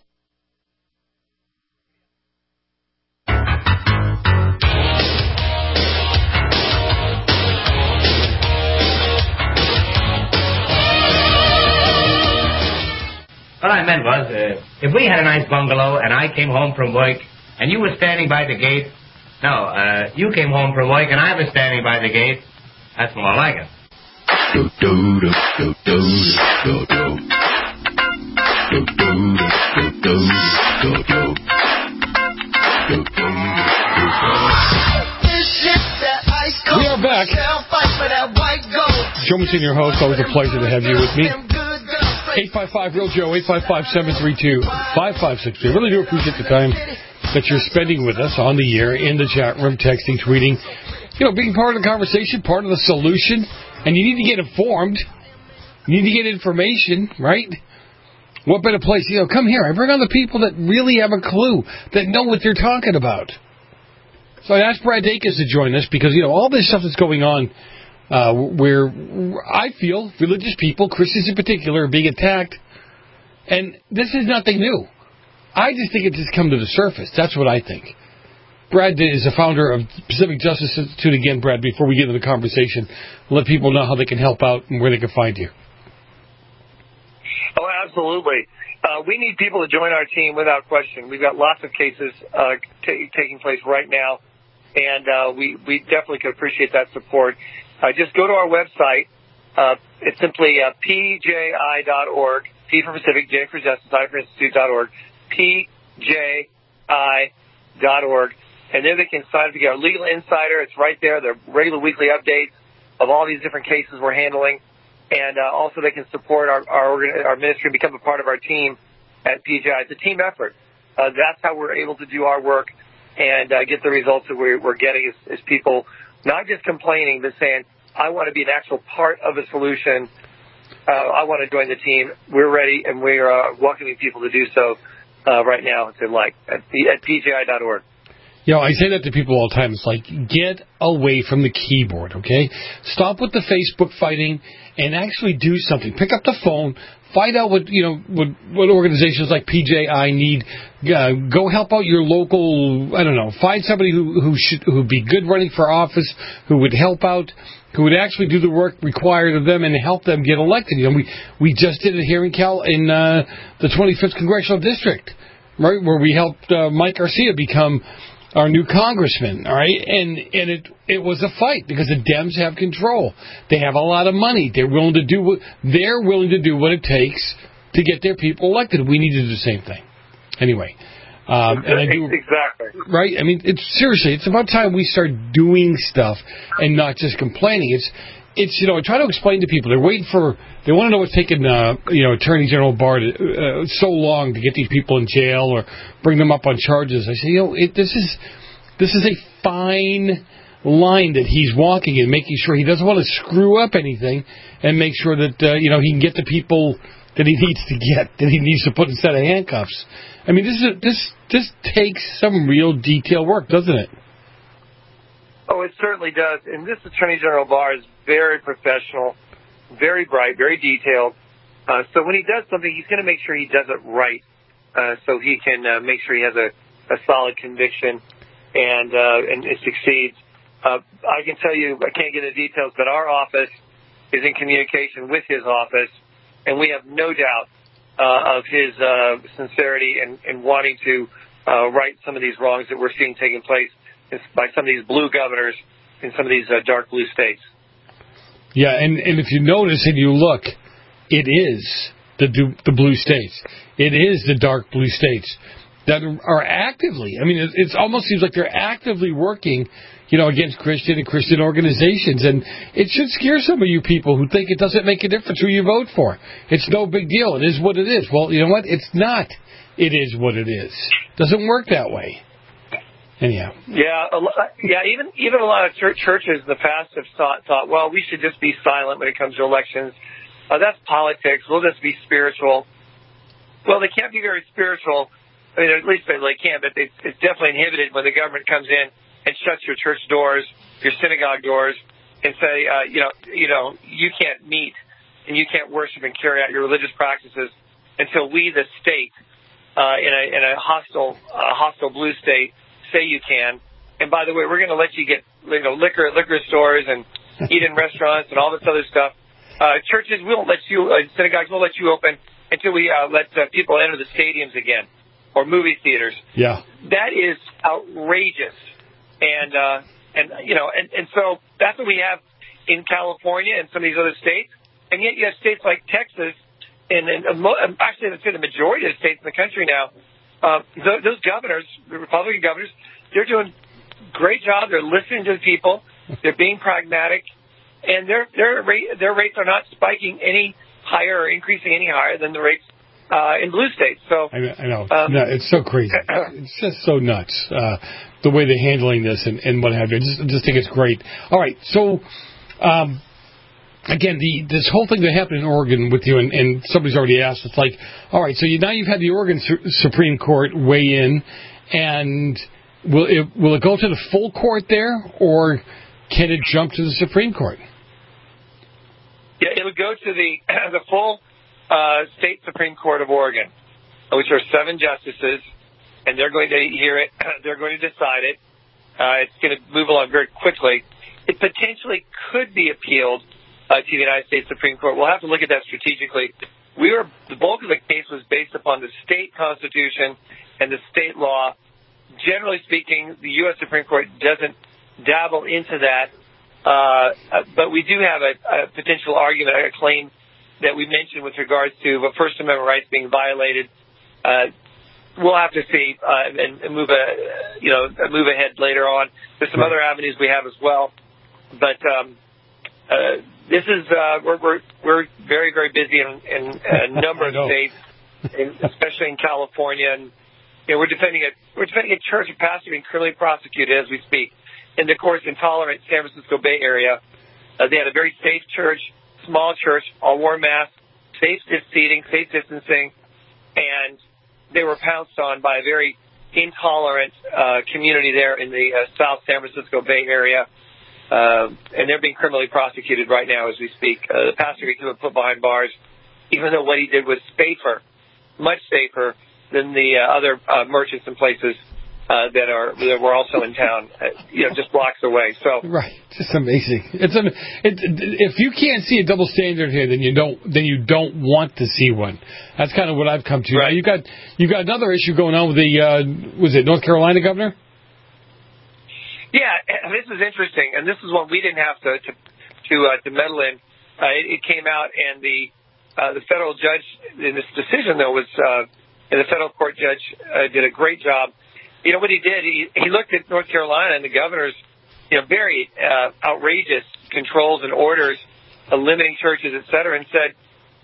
What I meant was, uh, if we had a nice bungalow and I came home from work and you were standing by the gate, no, uh, you came home from work and I was standing by the gate, that's more like it. Do, do, do, do, do, do, do. Do, do, do, do, do, do. Do, do, do, We are back. Joe Messina, your host. Always a pleasure to have you with me. eight five five, real Joe, eight five five, seven three two, five five six two. I really do appreciate the time that you're spending with us on the air, in the chat room, texting, tweeting. You know, being part of the conversation, part of the solution. And you need to get informed. You need to get information, right? What better place? You know, come here. I bring on the people that really have a clue, that know what they're talking about. So I asked Brad Dacus to join us because, you know, all this stuff that's going on uh, where I feel religious people, Christians in particular, are being attacked. And this is nothing new. I just think it's just come to the surface. That's what I think. Brad is the founder of Pacific Justice Institute. Again, Brad, before we get into the conversation, let people know how they can help out and where they can find you. Oh, absolutely. Uh, we need people to join our team without question. We've got lots of cases uh, t- taking place right now, and uh, we, we definitely could appreciate that support. Uh, just go to our website. Uh, it's simply uh, P J I dot org, P for Pacific, J for Justice, I for Institute dot org, P J I dot org. And there they can sign up to get our Legal Insider. It's right there. The regular weekly updates of all these different cases we're handling. And uh, also they can support our our, organ- our ministry and become a part of our team at P J I. It's a team effort. Uh, that's how we're able to do our work and uh, get the results that we're, we're getting is, is people not just complaining, but saying, I want to be an actual part of the solution. Uh, I want to join the team. We're ready, and we're uh, welcoming people to do so uh, right now if they'd like at, at P J I dot org. You know, I say that to people all the time. It's like, get away from the keyboard, okay? Stop with the Facebook fighting and actually do something. Pick up the phone, find out what, you know, what, what organizations like P J I need. Uh, go help out your local, I don't know, find somebody who, who should, who'd be good running for office, who would help out, who would actually do the work required of them and help them get elected. You know, we, we just did it here in Cal, in, uh, the twenty-fifth Congressional District, right, where we helped, uh, Mike Garcia become our new congressman, all right? And and it it was a fight because the Dems have control. They have a lot of money. They're willing to do what they're willing to do what it takes to get their people elected. We need to do the same thing. Anyway, um, and I do exactly right. I mean, it's seriously, it's about time we start doing stuff and not just complaining. It's It's, you know, I try to explain to people. They're waiting for, they want to know what's taking, uh, you know, Attorney General Barr to, uh, so long to get these people in jail or bring them up on charges. I say, you know, it, this is, this is a fine line that he's walking in, making sure he doesn't want to screw up anything and make sure that, uh, you know, he can get the people that he needs to get, that he needs to put in a set of handcuffs. I mean, this is, this, this takes some real detail work, doesn't it? Oh, it certainly does. And this Attorney General Barr is very professional, very bright, very detailed. Uh, so when he does something, he's going to make sure he does it right, uh, so he can uh, make sure he has a, a solid conviction and uh, and it succeeds. Uh, I can tell you, I can't get into details, but our office is in communication with his office, and we have no doubt uh, of his uh, sincerity and, and wanting to uh, right some of these wrongs that we're seeing taking place by some of these blue governors in some of these uh, dark blue states. Yeah, and, and if you notice and you look, it is the the blue states. It is the dark blue states that are actively, I mean, it it's almost seems like they're actively working, you know, against Christian and Christian organizations. And it should scare some of you people who think it doesn't make a difference who you vote for. It's no big deal. It is what it is. Well, you know what? It's not. It is what it is. Doesn't work that way. Anyhow. Yeah, a lo- yeah. Even even a lot of church, churches in the past have thought, thought, well, we should just be silent when it comes to elections. Uh, that's politics. We'll just be spiritual. Well, they can't be very spiritual. I mean, at least they can, but it's, it's definitely inhibited when the government comes in and shuts your church doors, your synagogue doors, and say, uh, you know, you know, you can't meet and you can't worship and carry out your religious practices until we, the state, uh, in a in a hostile uh, hostile blue state, say you can. And by the way, we're going to let you get, you know, liquor at liquor stores and eat in restaurants and all this other stuff. Uh, churches, we won't let you, uh, synagogues won't let you open until we uh, let uh, people enter the stadiums again or movie theaters. Yeah. That is outrageous. And, uh, and you know, and, and so that's what we have in California and some of these other states. And yet you have states like Texas and, and uh, actually, I'd say the majority of the states in the country now, Uh, th- those governors, the Republican governors, they're doing a great job. They're listening to the people. They're being pragmatic, and their their rate, their rates are not spiking any higher or increasing any higher than the rates uh, in blue states. So I know, I know. Um, no, it's so crazy. It's just so nuts uh, the way they're handling this and, and what have you. I just, I just think it's great. All right, so. Um, Again, the this whole thing that happened in Oregon with you, and, and somebody's already asked, it's like, all right, so you, now you've had the Oregon Su- Supreme Court weigh in, and will it, will it go to the full court there, or can it jump to the Supreme Court? Yeah, it'll go to the the full uh, state Supreme Court of Oregon, which are seven justices, and they're going to hear it. They're going to decide it. Uh, it's going to move along very quickly. It potentially could be appealed Uh, to the United States Supreme Court. We'll have to look at that strategically. We were the bulk of the case was based upon the state constitution and the state law. Generally speaking, the U S Supreme Court doesn't dabble into that, uh, but we do have a, a potential argument, a claim that we mentioned with regards to First Amendment rights being violated. Uh, we'll have to see uh, and, and move a you know move ahead later on. There's some other avenues we have as well, but. Um, Uh, this is uh, we're, we're we're very very busy in, in a number of states, in, especially in California, and you know, we're defending a we're defending a church and pastor being criminally prosecuted as we speak. In the, of course, intolerant San Francisco Bay Area, uh, they had a very safe church, small church, all wore masks, safe seating, safe distancing, and they were pounced on by a very intolerant uh, community there in the uh, South San Francisco Bay Area. Uh, and they're being criminally prosecuted right now as we speak. Uh, the pastor was put behind bars, even though what he did was safer, much safer than the uh, other uh, merchants and places uh, that are that were also in town, uh, you know, just blocks away. So right, just amazing. It's an, it, if you can't see a double standard here, then you don't then you don't want to see one. That's kind of what I've come to. Right. Now, you got you got another issue going on with the uh, was it North Carolina governor? Yeah, and this is interesting, and this is one we didn't have to to to, uh, to meddle in. Uh, it, it came out, and the uh, the federal judge in this decision, though, was uh, and the federal court judge uh, did a great job. You know what he did? He he looked at North Carolina and the governor's, you know, very uh, outrageous controls and orders, uh, limiting churches, et cetera, and said,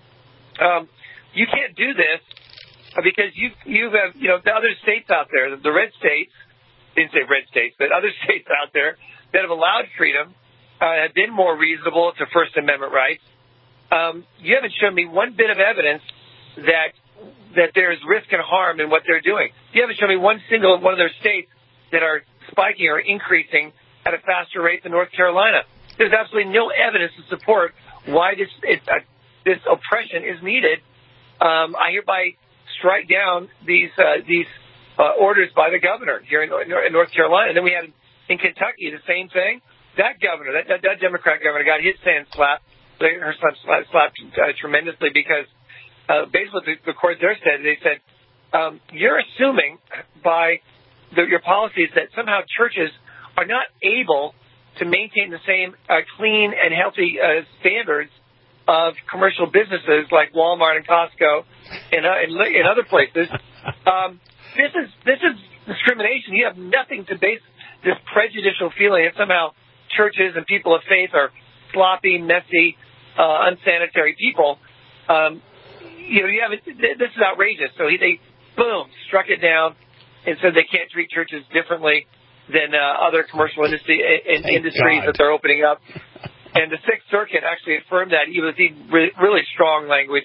um, you can't do this because you you have you know the other states out there, the red states. Didn't say red states, but other states out there that have allowed freedom uh, have been more reasonable to First Amendment rights. Um, you haven't shown me one bit of evidence that that there is risk and harm in what they're doing. You haven't shown me one single one of their states that are spiking or increasing at a faster rate than North Carolina. There's absolutely no evidence to support why this it, uh, this oppression is needed. Um, I hereby strike down these uh, these. Uh, orders by the governor here in, in North Carolina. And then we had in Kentucky the same thing. That governor, that, that, that Democrat governor, got his hand slapped, her son slapped, slapped uh, tremendously because uh, basically the, the court there said, they said, um, you're assuming by the, your policies that somehow churches are not able to maintain the same uh, clean and healthy uh, standards of commercial businesses like Walmart and Costco and, uh, and, and other places. Um, This is this is discrimination. You have nothing to base this prejudicial feeling that somehow churches and people of faith are sloppy, messy, uh, unsanitary people. Um, you know, you have this is outrageous. So he, they boom struck it down and said they can't treat churches differently than uh, other commercial industry in, industries God. that they're opening up. And the Sixth Circuit actually affirmed that, even with really strong language.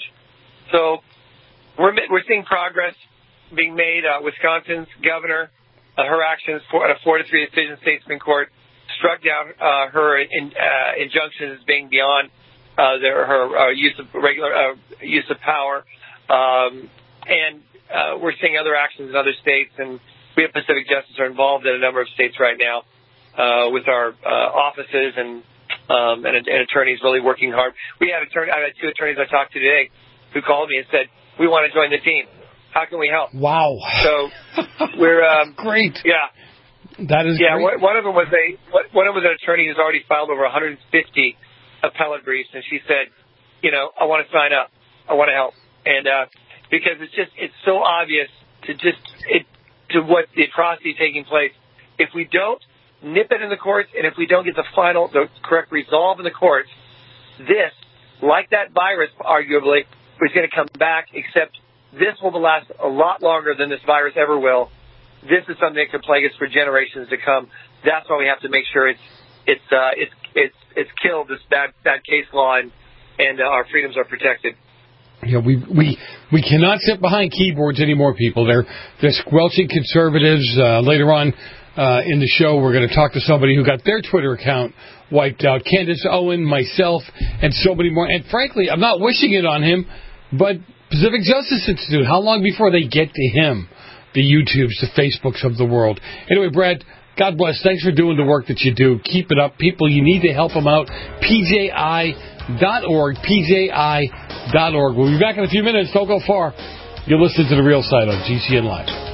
So we're we're seeing progress being made. Uh, Wisconsin's governor, uh, her actions for a four to three decision, state Supreme Court struck down uh, her in, uh, injunctions as being beyond uh, their, her uh, use of regular uh, use of power, um, and uh, we're seeing other actions in other states. And we at Pacific Justice are involved in a number of states right now uh, with our uh, offices and, um, and and attorneys really working hard. We had attorney, I had two attorneys I talked to today who called me and said, "We want to join the team. How can we help?" Wow. So we're um, great. Yeah, that is yeah. great. One of them was a one of them was an attorney who's already filed over one hundred fifty appellate briefs, and she said, "You know, I want to sign up. I want to help." And uh, because it's just it's so obvious to just it to what the atrocity taking place. If we don't nip it in the courts, and if we don't get the final the correct resolve in the courts, this, like that virus, arguably, is going to come back. Except this will last a lot longer than this virus ever will. This is something that could plague us for generations to come. That's why we have to make sure it's it's uh, it's it's it's killed this bad bad case law and and uh, our freedoms are protected. Yeah, we we we cannot sit behind keyboards anymore, people. They're they're squelching conservatives. Uh, later on uh, in the show, we're going to talk to somebody who got their Twitter account wiped out. Candace Owen, myself, and so many more. And frankly, I'm not wishing it on him, but Pacific Justice Institute, how long before they get to him? The YouTubes, the Facebooks of the world. Anyway, Brad, God bless. Thanks for doing the work that you do. Keep it up. People, you need to help them out. P J I dot org. P J I dot org. We'll be back in a few minutes. Don't go far. You're listening to The Real Side on G C N Live.